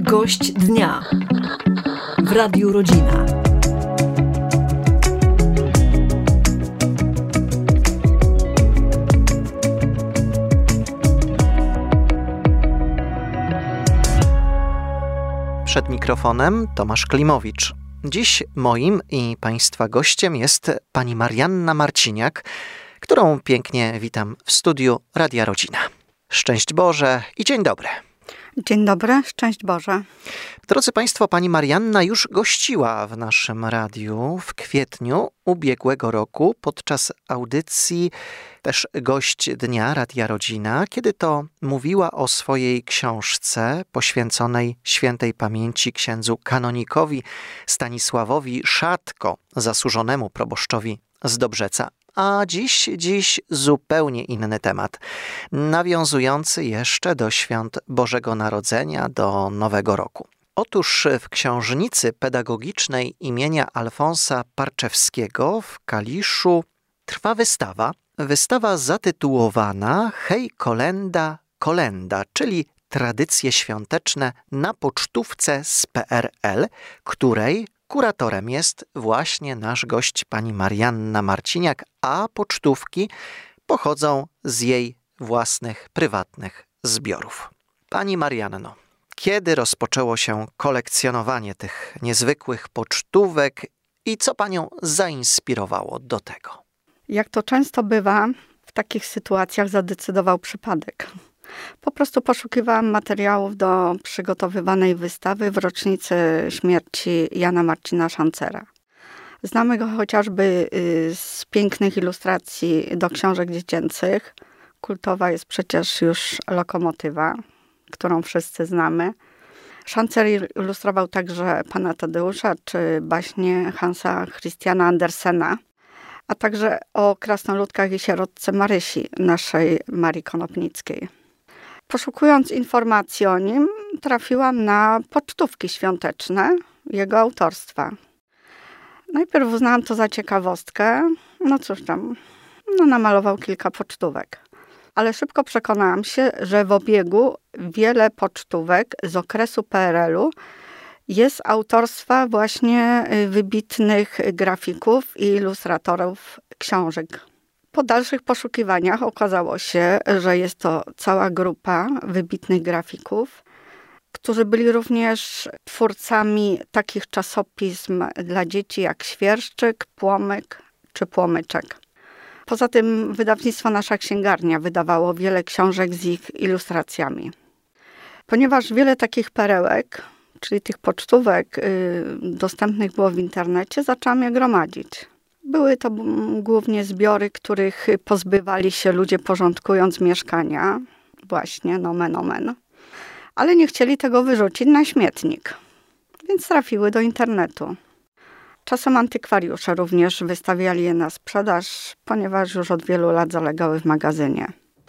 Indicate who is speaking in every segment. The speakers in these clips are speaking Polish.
Speaker 1: Gość dnia w Radiu Rodzina.
Speaker 2: Przed mikrofonem Tomasz Klimowicz. Dziś moim i Państwa gościem jest pani Marianna Marciniak, którą pięknie witam w studiu Radia Rodzina. Szczęść Boże i dzień dobry.
Speaker 3: Dzień dobry, szczęść Boże.
Speaker 2: Drodzy Państwo, pani Marianna już gościła w naszym radiu w kwietniu ubiegłego roku podczas audycji też Gość Dnia Radia Rodzina, kiedy to mówiła o swojej książce poświęconej świętej pamięci księdzu kanonikowi Stanisławowi Szatko, zasłużonemu proboszczowi z Dobrzeca. A dziś zupełnie inny temat, nawiązujący jeszcze do świąt Bożego Narodzenia, do Nowego Roku. Otóż w książnicy pedagogicznej imienia Alfonsa Parczewskiego w Kaliszu trwa wystawa zatytułowana Hej kolenda, kolenda, czyli tradycje świąteczne na pocztówce z PRL, której kuratorem jest właśnie nasz gość pani Marianna Marciniak, a pocztówki pochodzą z jej własnych, prywatnych zbiorów. Pani Marianno, kiedy rozpoczęło się kolekcjonowanie tych niezwykłych pocztówek i co panią zainspirowało do tego?
Speaker 3: Jak to często bywa, w takich sytuacjach zadecydował przypadek. Po prostu poszukiwałam materiałów do przygotowywanej wystawy w rocznicę śmierci Jana Marcina Szancera. Znamy go chociażby z pięknych ilustracji do książek dziecięcych. Kultowa jest przecież już Lokomotywa, którą wszyscy znamy. Szancer ilustrował także Pana Tadeusza czy baśnie Hansa Christiana Andersena, a także o krasnoludkach i sierotce Marysi, naszej Marii Konopnickiej. Poszukując informacji o nim, trafiłam na pocztówki świąteczne jego autorstwa. Najpierw uznałam to za ciekawostkę. No cóż tam, namalował kilka pocztówek. Ale szybko przekonałam się, że w obiegu wiele pocztówek z okresu PRL-u jest autorstwa właśnie wybitnych grafików i ilustratorów książek. Po dalszych poszukiwaniach okazało się, że jest to cała grupa wybitnych grafików, którzy byli również twórcami takich czasopism dla dzieci jak Świerszczyk, Płomyk czy Płomyczek. Poza tym wydawnictwo Nasza Księgarnia wydawało wiele książek z ich ilustracjami. Ponieważ wiele takich perełek, czyli tych pocztówek dostępnych było w internecie, zaczęłam je gromadzić. Były to głównie zbiory, których pozbywali się ludzie porządkując mieszkania, właśnie nomen omen, ale nie chcieli tego wyrzucić na śmietnik, więc trafiły do internetu. Czasem antykwariusze również wystawiali je na sprzedaż, ponieważ już od wielu lat zalegały w magazynie.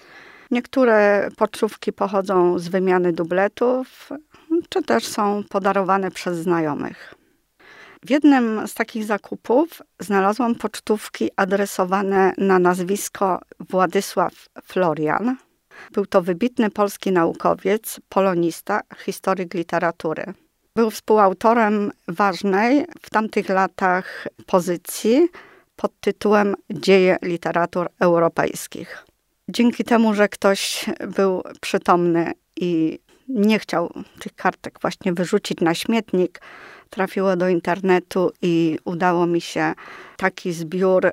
Speaker 3: Niektóre pocztówki pochodzą z wymiany dubletów, czy też są podarowane przez znajomych. W jednym z takich zakupów znalazłam pocztówki adresowane na nazwisko Władysław Florian. Był to wybitny polski naukowiec, polonista, historyk literatury. Był współautorem ważnej w tamtych latach pozycji pod tytułem Dzieje literatur europejskich. Dzięki temu, że ktoś był przytomny i nie chciał tych kartek właśnie wyrzucić na śmietnik, trafiło do internetu i udało mi się taki zbiór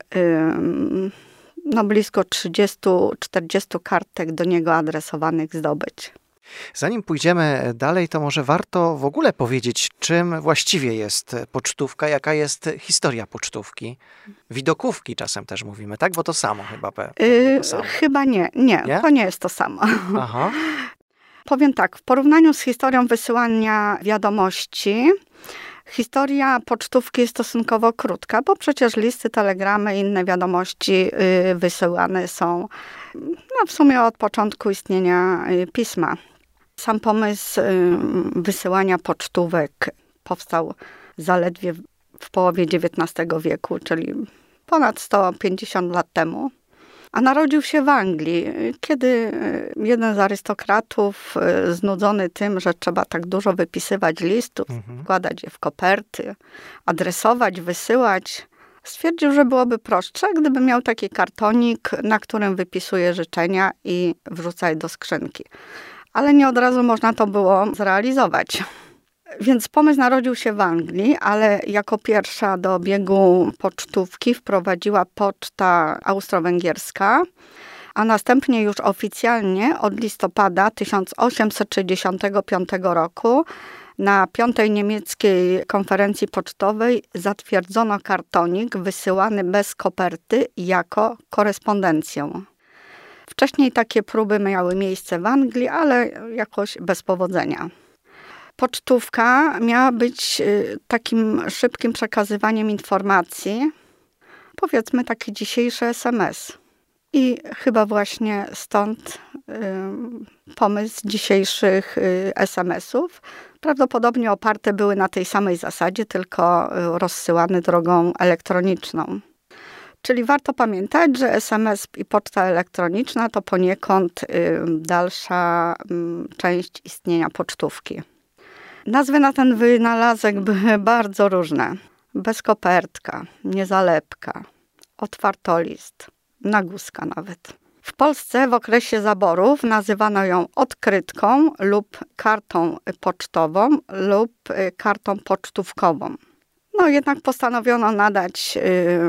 Speaker 3: blisko 30-40 kartek do niego adresowanych zdobyć.
Speaker 2: Zanim pójdziemy dalej, to może warto w ogóle powiedzieć, czym właściwie jest pocztówka, jaka jest historia pocztówki. Widokówki czasem też mówimy, tak? Bo to samo chyba. To samo.
Speaker 3: Chyba nie, to nie jest to samo.
Speaker 2: Aha.
Speaker 3: Powiem tak, w porównaniu z historią wysyłania wiadomości, historia pocztówki jest stosunkowo krótka, bo przecież listy, telegramy i inne wiadomości wysyłane są w sumie od początku istnienia pisma. Sam pomysł wysyłania pocztówek powstał zaledwie w połowie XIX wieku, czyli ponad 150 lat temu. A narodził się w Anglii, kiedy jeden z arystokratów, znudzony tym, że trzeba tak dużo wypisywać listów, wkładać je w koperty, adresować, wysyłać, stwierdził, że byłoby prostsze, gdyby miał taki kartonik, na którym wypisuje życzenia i wrzuca je do skrzynki. Ale nie od razu można to było zrealizować. Więc pomysł narodził się w Anglii, ale jako pierwsza do obiegu pocztówki wprowadziła poczta austro-węgierska, a następnie już oficjalnie od listopada 1865 roku na 5. niemieckiej konferencji pocztowej zatwierdzono kartonik wysyłany bez koperty jako korespondencję. Wcześniej takie próby miały miejsce w Anglii, ale jakoś bez powodzenia. Pocztówka miała być takim szybkim przekazywaniem informacji, powiedzmy taki dzisiejszy SMS. I chyba właśnie stąd pomysł dzisiejszych SMS-ów. Prawdopodobnie oparte były na tej samej zasadzie, tylko rozsyłane drogą elektroniczną. Czyli warto pamiętać, że SMS i poczta elektroniczna to poniekąd dalsza część istnienia pocztówki. Nazwy na ten wynalazek były bardzo różne. Bezkopertka, niezalepka, otwartolist, nagłózka nawet. W Polsce w okresie zaborów nazywano ją odkrytką lub kartą pocztową lub kartą pocztówkową. No jednak postanowiono nadać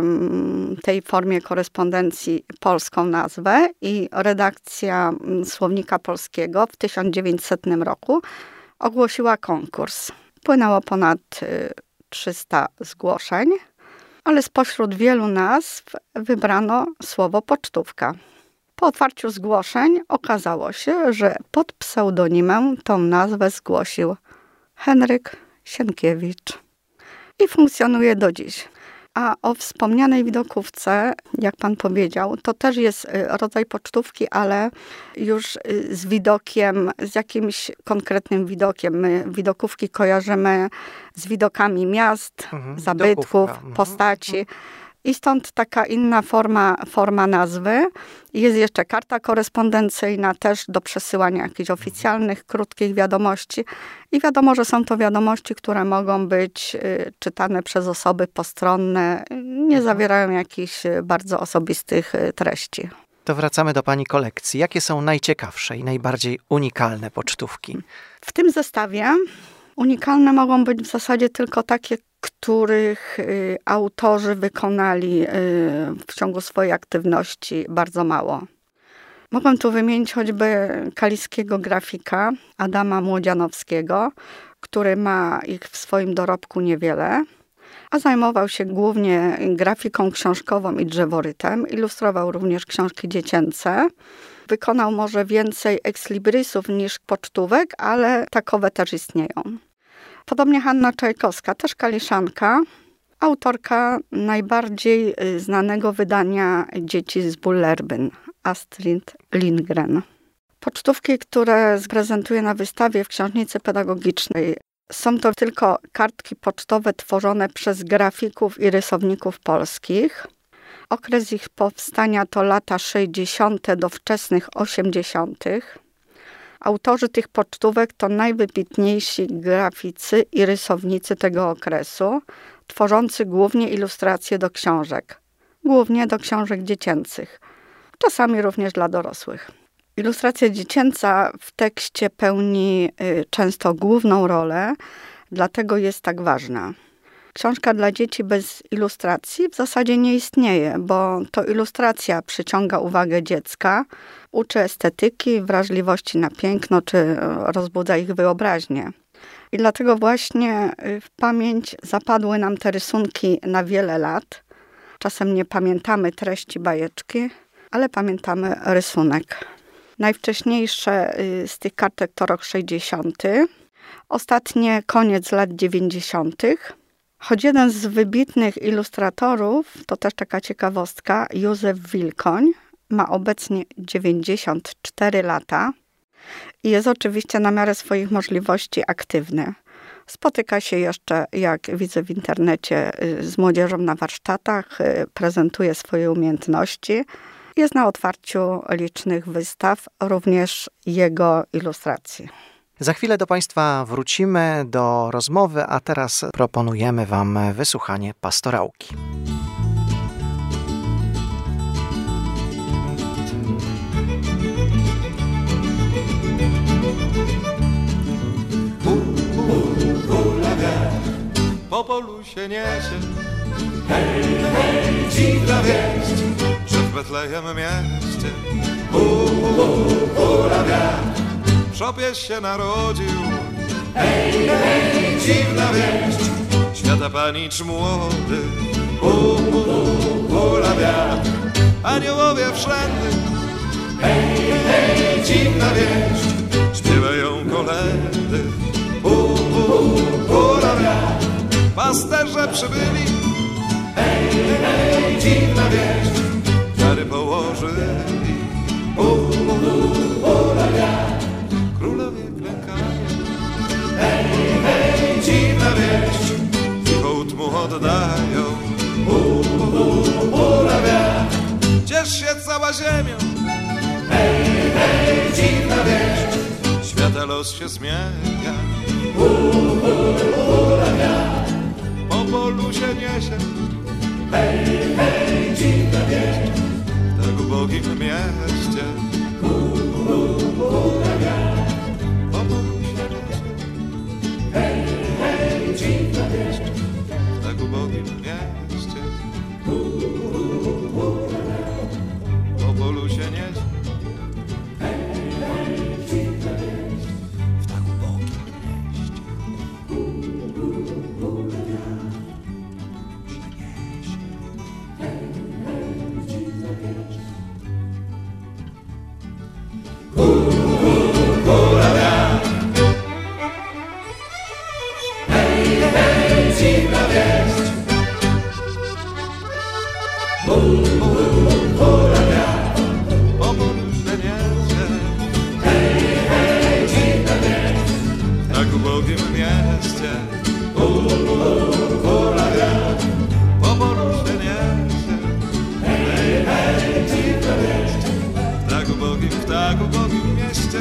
Speaker 3: tej formie korespondencji polską nazwę i redakcja Słownika Polskiego w 1900 roku ogłosiła konkurs. Płynęło ponad 300 zgłoszeń, ale spośród wielu nazw wybrano słowo pocztówka. Po otwarciu zgłoszeń okazało się, że pod pseudonimem tą nazwę zgłosił Henryk Sienkiewicz i funkcjonuje do dziś. A o wspomnianej widokówce, jak pan powiedział, to też jest rodzaj pocztówki, ale już z widokiem, z jakimś konkretnym widokiem. My widokówki kojarzymy z widokami miast, zabytków, postaci. I stąd taka inna forma nazwy. Jest jeszcze karta korespondencyjna też do przesyłania jakichś oficjalnych, krótkich wiadomości. I wiadomo, że są to wiadomości, które mogą być czytane przez osoby postronne, nie zawierają jakichś bardzo osobistych treści.
Speaker 2: To wracamy do pani kolekcji. Jakie są najciekawsze i najbardziej unikalne pocztówki?
Speaker 3: W tym zestawie unikalne mogą być w zasadzie tylko takie, których autorzy wykonali w ciągu swojej aktywności bardzo mało. Mogę tu wymienić choćby kaliskiego grafika Adama Młodzianowskiego, który ma ich w swoim dorobku niewiele, a zajmował się głównie grafiką książkową i drzeworytem. Ilustrował również książki dziecięce. Wykonał może więcej ekslibrisów niż pocztówek, ale takowe też istnieją. Podobnie Hanna Czajkowska, też kaliszanka, autorka najbardziej znanego wydania Dzieci z Bullerbyn, Astrid Lindgren. Pocztówki, które prezentuję na wystawie w książnicy pedagogicznej, są to tylko kartki pocztowe tworzone przez grafików i rysowników polskich. Okres ich powstania to lata 60. do wczesnych 80. Autorzy tych pocztówek to najwybitniejsi graficy i rysownicy tego okresu, tworzący głównie ilustracje do książek. Głównie do książek dziecięcych, czasami również dla dorosłych. Ilustracja dziecięca w tekście pełni często główną rolę, dlatego jest tak ważna. Książka dla dzieci bez ilustracji w zasadzie nie istnieje, bo to ilustracja przyciąga uwagę dziecka, uczy estetyki, wrażliwości na piękno, czy rozbudza ich wyobraźnię. I dlatego właśnie w pamięć zapadły nam te rysunki na wiele lat. Czasem nie pamiętamy treści bajeczki, ale pamiętamy rysunek. Najwcześniejsze z tych kartek to rok 60. Ostatnie koniec lat 90. Choć jeden z wybitnych ilustratorów, to też taka ciekawostka, Józef Wilkoń, ma obecnie 94 lata i jest oczywiście na miarę swoich możliwości aktywny. Spotyka się jeszcze, jak widzę w internecie, z młodzieżą na warsztatach, prezentuje swoje umiejętności Jest na otwarciu licznych wystaw, również jego ilustracji.
Speaker 2: Za chwilę do Państwa wrócimy do rozmowy, a teraz proponujemy Wam wysłuchanie pastorałki.
Speaker 4: Po polu się niesie, hej, hej, dziwna wieść, że w Betlejem mieście hula wiatr, szopieś się narodził, hej, hej, dziwna wieść, świata panicz młody, hula wiatr, aniołowie wszędy, hej, hej, dziwna wieść, śpiewają kolędy, hula wiatr. Pasterze przybyli, hej, hej, dziwna wieść, dary położyli, hula wiatr, królowie klękają, hej, hej, dziwna wieść, i hołd mu oddają, hula wiatr, ciesz się cała ziemią, hej, hej, dziwna wieść, świata los się zmienia, hula wiatr. Po polu się niesie, hej, hej, dziwna wieść, w tak ubogim mieście, hula wiatr. Po polu się niesie, hej, hej, dziwna wieść, w tak ubogim mieście, hula wiatr. Po polu się niesie, hej, hej, dziwna wieść, w tak ubogim mieście, hula wiatr. Hula wiatr, hej, hej, dziwna wieść, hula wiatr, po polu się niesie, hej, hej, dziwna wieść, w tak ubogim mieście, hula wiatr, po polu się niesie, hej, hej, dziwna wieść, w tak ubogim mieście,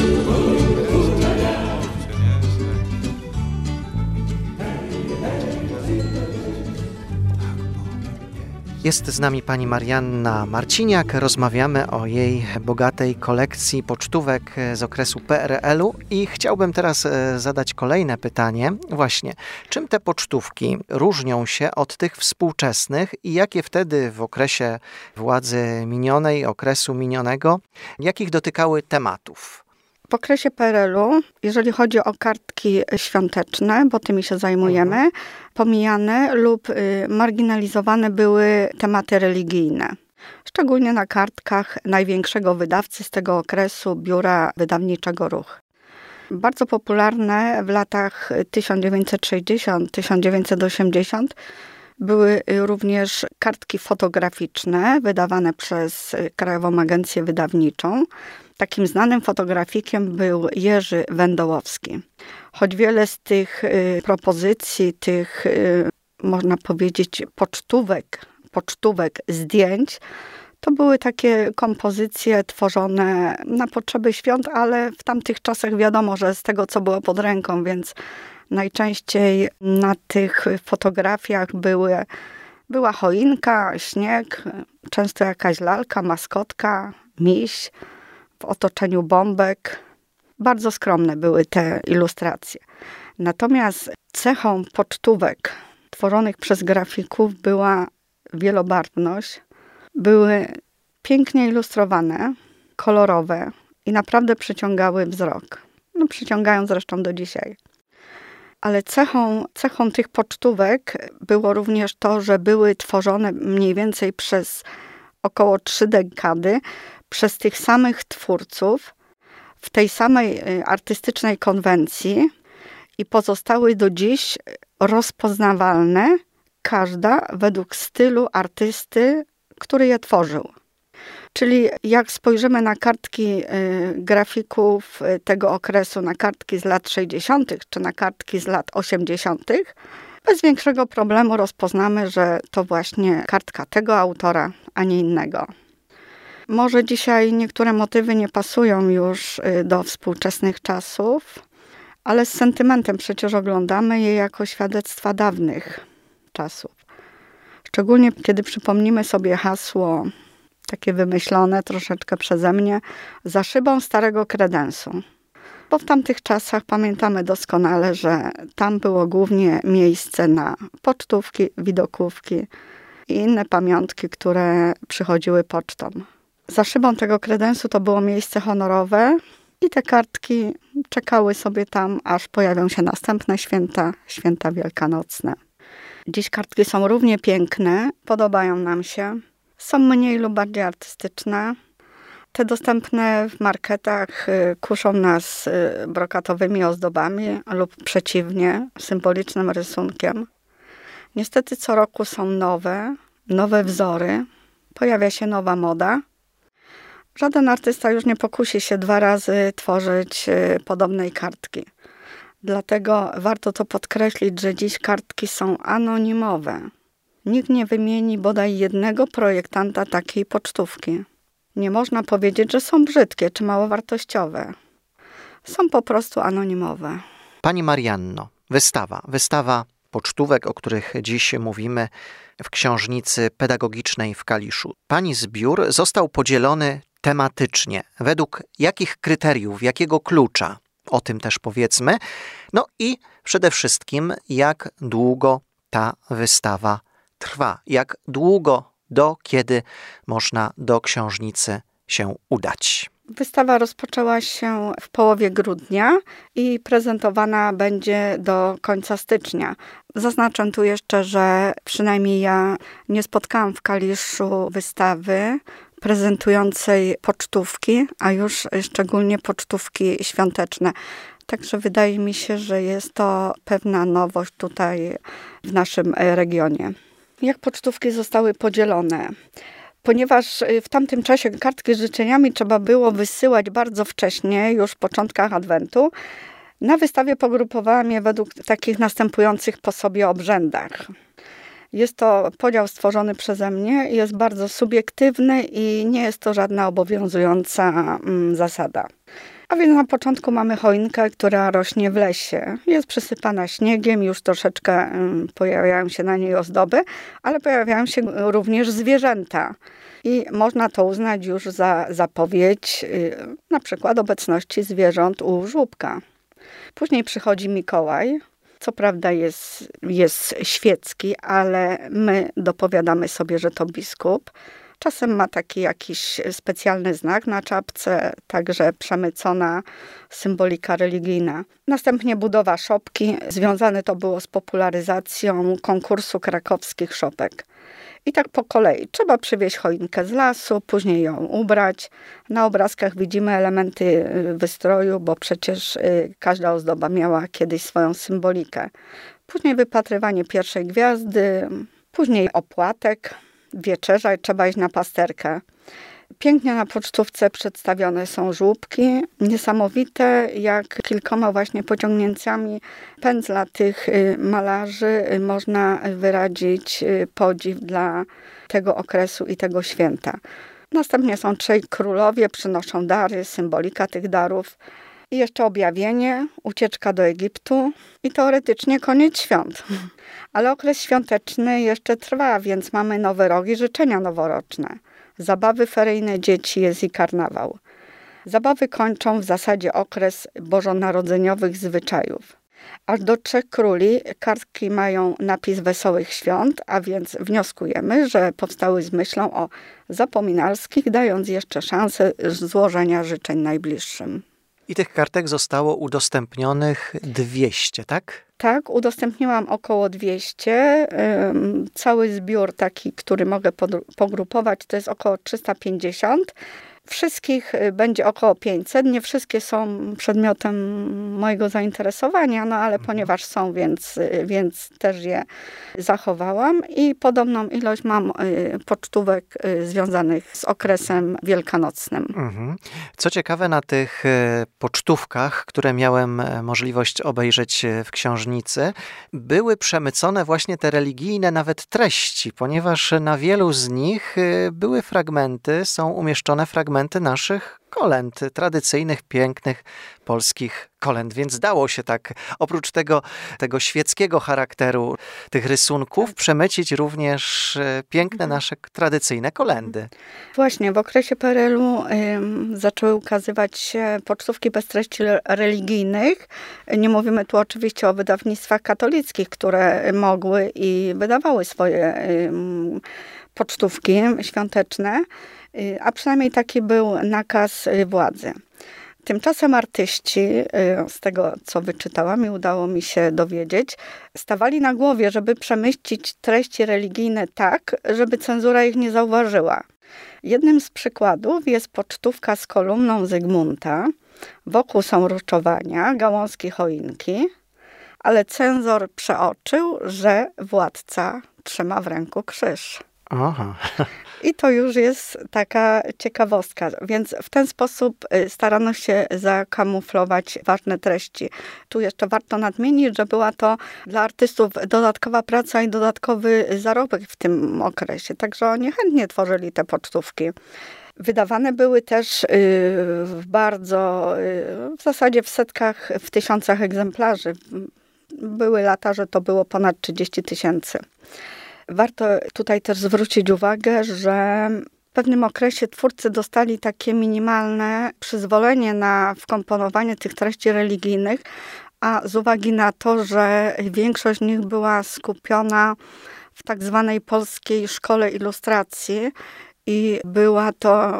Speaker 2: Jest z nami pani Marianna Marciniak. Rozmawiamy o jej bogatej kolekcji pocztówek z okresu PRL-u i chciałbym teraz zadać kolejne pytanie. Właśnie, czym te pocztówki różnią się od tych współczesnych i jakie wtedy w okresie władzy minionej, okresu minionego, jakich dotykały tematów?
Speaker 3: W okresie PRL-u, jeżeli chodzi o kartki świąteczne, bo tymi się zajmujemy, pomijane lub marginalizowane były tematy religijne. Szczególnie na kartkach największego wydawcy z tego okresu, Biura Wydawniczego Ruch. Bardzo popularne w latach 1960-1980 były również kartki fotograficzne wydawane przez Krajową Agencję Wydawniczą. Takim znanym fotografikiem był Jerzy Wendołowski. Choć wiele z tych propozycji, tych można powiedzieć pocztówek, zdjęć, to były takie kompozycje tworzone na potrzeby świąt, ale w tamtych czasach wiadomo, że z tego, co było pod ręką, więc najczęściej na tych fotografiach była choinka, śnieg, często jakaś lalka, maskotka, miś w otoczeniu bombek. Bardzo skromne były te ilustracje. Natomiast cechą pocztówek tworzonych przez grafików była wielobarwność. Były pięknie ilustrowane, kolorowe i naprawdę przyciągały wzrok. Przyciągają zresztą do dzisiaj. Ale cechą tych pocztówek było również to, że były tworzone mniej więcej przez około 3 dekady przez tych samych twórców w tej samej artystycznej konwencji i pozostały do dziś rozpoznawalne, każda według stylu artysty, który je tworzył. Czyli jak spojrzymy na kartki grafików tego okresu, na kartki z lat 60. czy na kartki z lat 80., bez większego problemu rozpoznamy, że to właśnie kartka tego autora, a nie innego. Może dzisiaj niektóre motywy nie pasują już do współczesnych czasów, ale z sentymentem przecież oglądamy je jako świadectwa dawnych czasów. Szczególnie kiedy przypomnimy sobie hasło, takie wymyślone troszeczkę przeze mnie, za szybą starego kredensu. Bo w tamtych czasach pamiętamy doskonale, że tam było głównie miejsce na pocztówki, widokówki i inne pamiątki, które przychodziły pocztą. Za szybą tego kredensu to było miejsce honorowe i te kartki czekały sobie tam, aż pojawią się następne święta wielkanocne. Dziś kartki są równie piękne, podobają nam się, są mniej lub bardziej artystyczne. Te dostępne w marketach kuszą nas brokatowymi ozdobami lub przeciwnie, symbolicznym rysunkiem. Niestety co roku są nowe wzory, pojawia się nowa moda. Żaden artysta już nie pokusi się 2 razy tworzyć podobnej kartki. Dlatego warto to podkreślić, że dziś kartki są anonimowe. Nikt nie wymieni bodaj jednego projektanta takiej pocztówki. Nie można powiedzieć, że są brzydkie czy mało wartościowe. Są po prostu anonimowe.
Speaker 2: Pani Marianno, wystawa pocztówek, o których dziś mówimy w Książnicy Pedagogicznej w Kaliszu. Pani zbiór został podzielony tematycznie. Według jakich kryteriów, jakiego klucza? O tym też powiedzmy. No i przede wszystkim, jak długo ta wystawa trwa? Jak długo, do kiedy można do książnicy się udać?
Speaker 3: Wystawa rozpoczęła się w połowie grudnia i prezentowana będzie do końca stycznia. Zaznaczę tu jeszcze, że przynajmniej ja nie spotkałam w Kaliszu wystawy prezentującej pocztówki, a już szczególnie pocztówki świąteczne. Także wydaje mi się, że jest to pewna nowość tutaj w naszym regionie. Jak pocztówki zostały podzielone? Ponieważ w tamtym czasie kartki z życzeniami trzeba było wysyłać bardzo wcześnie, już w początkach Adwentu, na wystawie pogrupowałam je według takich następujących po sobie obrzędach. Jest to podział stworzony przeze mnie, jest bardzo subiektywny i nie jest to żadna obowiązująca zasada. A więc na początku mamy choinkę, która rośnie w lesie. Jest przysypana śniegiem, już troszeczkę pojawiają się na niej ozdoby, ale pojawiają się również zwierzęta. I można to uznać już za zapowiedź na przykład obecności zwierząt u żłóbka. Później przychodzi Mikołaj. Co prawda jest świecki, ale my dopowiadamy sobie, że to biskup. Czasem ma taki jakiś specjalny znak na czapce, także przemycona symbolika religijna. Następnie budowa szopki. Związane to było z popularyzacją konkursu krakowskich szopek. I tak po kolei. Trzeba przywieźć choinkę z lasu, później ją ubrać. Na obrazkach widzimy elementy wystroju, bo przecież każda ozdoba miała kiedyś swoją symbolikę. Później wypatrywanie pierwszej gwiazdy, później opłatek, wieczerza i trzeba iść na pasterkę. Pięknie na pocztówce przedstawione są żłóbki, niesamowite, jak kilkoma właśnie pociągnięciami pędzla tych malarzy można wyrazić podziw dla tego okresu i tego święta. Następnie są 3 królowie, przynoszą dary, symbolika tych darów. I jeszcze objawienie, ucieczka do Egiptu i teoretycznie koniec świąt. Ale okres świąteczny jeszcze trwa, więc mamy nowe rok i życzenia noworoczne. Zabawy feryjne dzieci, jest i karnawał. Zabawy kończą w zasadzie okres bożonarodzeniowych zwyczajów. Aż do 3 króli kartki mają napis Wesołych Świąt, a więc wnioskujemy, że powstały z myślą o zapominalskich, dając jeszcze szansę złożenia życzeń najbliższym.
Speaker 2: I tych kartek zostało udostępnionych 200, tak?
Speaker 3: Tak, udostępniłam około 200. Cały zbiór taki, który mogę pogrupować, to jest około 350. Wszystkich będzie około 500. Nie wszystkie są przedmiotem mojego zainteresowania, no ale ponieważ są, więc też je zachowałam. I podobną ilość mam pocztówek związanych z okresem wielkanocnym.
Speaker 2: Co ciekawe, na tych pocztówkach, które miałem możliwość obejrzeć w książnicy, były przemycone właśnie te religijne nawet treści, ponieważ na wielu z nich były fragmenty, są umieszczone fragmenty naszych kolęd, tradycyjnych, pięknych polskich kolęd. Więc dało się tak, oprócz tego świeckiego charakteru tych rysunków, przemycić również piękne nasze tradycyjne kolędy.
Speaker 3: Właśnie, w okresie PRL-u zaczęły ukazywać się pocztówki bez treści religijnych. Nie mówimy tu oczywiście o wydawnictwach katolickich, które mogły i wydawały swoje pocztówki świąteczne, a przynajmniej taki był nakaz władzy. Tymczasem artyści, z tego co wyczytałam i udało mi się dowiedzieć, stawali na głowie, żeby przemyścić treści religijne tak, żeby cenzura ich nie zauważyła. Jednym z przykładów jest pocztówka z kolumną Zygmunta. Wokół są różowania, gałązki choinki, ale cenzor przeoczył, że władca trzyma w ręku krzyż.
Speaker 2: Aha.
Speaker 3: I to już jest taka ciekawostka, więc w ten sposób starano się zakamuflować ważne treści. Tu jeszcze warto nadmienić, że była to dla artystów dodatkowa praca i dodatkowy zarobek w tym okresie, także oni chętnie tworzyli te pocztówki. Wydawane były też w zasadzie w setkach, w tysiącach egzemplarzy. Były lata, że to było ponad 30 000. Warto tutaj też zwrócić uwagę, że w pewnym okresie twórcy dostali takie minimalne przyzwolenie na wkomponowanie tych treści religijnych, a z uwagi na to, że większość z nich była skupiona w tak zwanej polskiej szkole ilustracji i była to,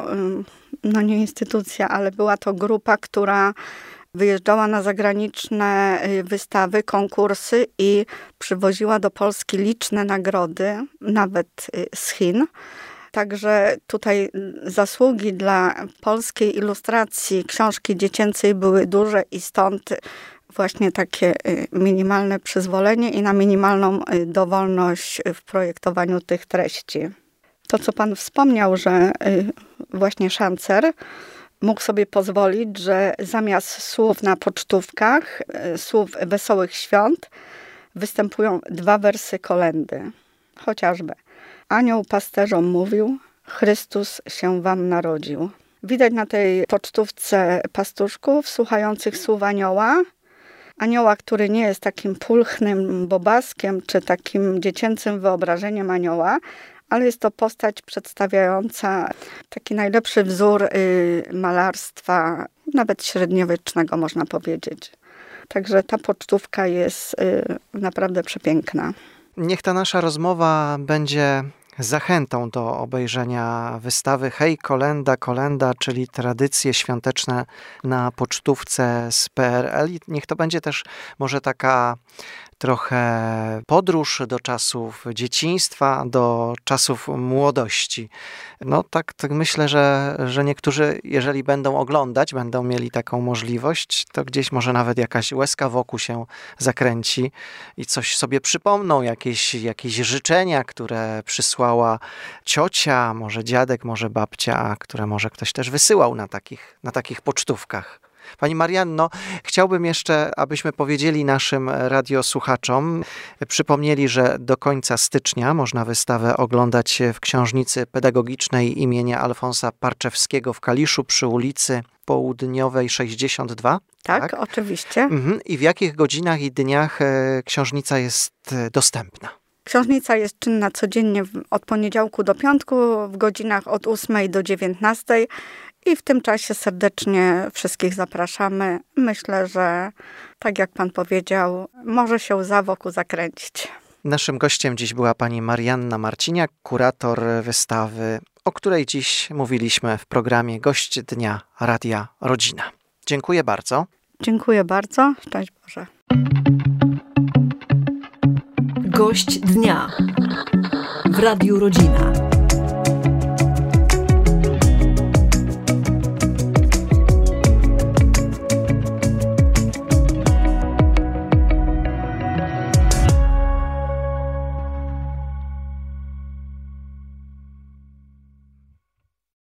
Speaker 3: no nie instytucja, ale była to grupa, która wyjeżdżała na zagraniczne wystawy, konkursy i przywoziła do Polski liczne nagrody, nawet z Chin. Także tutaj zasługi dla polskiej ilustracji książki dziecięcej były duże i stąd właśnie takie minimalne przyzwolenie i na minimalną dowolność w projektowaniu tych treści. To, co pan wspomniał, że właśnie Szancer mógł sobie pozwolić, że zamiast słów na pocztówkach, słów Wesołych Świąt, występują 2 wersy kolędy. Chociażby anioł pasterzom mówił, Chrystus się wam narodził. Widać na tej pocztówce pastuszków słuchających słów anioła. Anioła, który nie jest takim pulchnym bobaskiem, czy takim dziecięcym wyobrażeniem anioła, ale jest to postać przedstawiająca taki najlepszy wzór malarstwa, nawet średniowiecznego można powiedzieć. Także ta pocztówka jest naprawdę przepiękna.
Speaker 2: Niech ta nasza rozmowa będzie zachętą do obejrzenia wystawy Hej, kolenda, kolenda, czyli tradycje świąteczne na pocztówce z PRL. I niech to będzie też może taka trochę podróż do czasów dzieciństwa, do czasów młodości. No tak myślę, że niektórzy, jeżeli będą oglądać, będą mieli taką możliwość, to gdzieś może nawet jakaś łezka wokół się zakręci i coś sobie przypomną, jakieś życzenia, które przysłała ciocia, może dziadek, może babcia, które może ktoś też wysyłał na takich pocztówkach. Pani Marianno, chciałbym jeszcze, abyśmy powiedzieli naszym radiosłuchaczom, przypomnieli, że do końca stycznia można wystawę oglądać w Książnicy Pedagogicznej imienia Alfonsa Parczewskiego w Kaliszu przy ulicy Południowej 62.
Speaker 3: Tak, oczywiście.
Speaker 2: I w jakich godzinach i dniach książnica jest dostępna?
Speaker 3: Książnica jest czynna codziennie od poniedziałku do piątku w godzinach od 8 do 19 i w tym czasie serdecznie wszystkich zapraszamy. Myślę, że tak jak pan powiedział, może się łza wokół zakręcić. Naszym gościem dziś była pani Marianna Marciniak, kurator wystawy, o której dziś mówiliśmy w programie Gość Dnia Radia Rodzina. Dziękuję bardzo. Dziękuję bardzo. Szczęść Boże.
Speaker 1: Gość Dnia w Radiu Rodzina.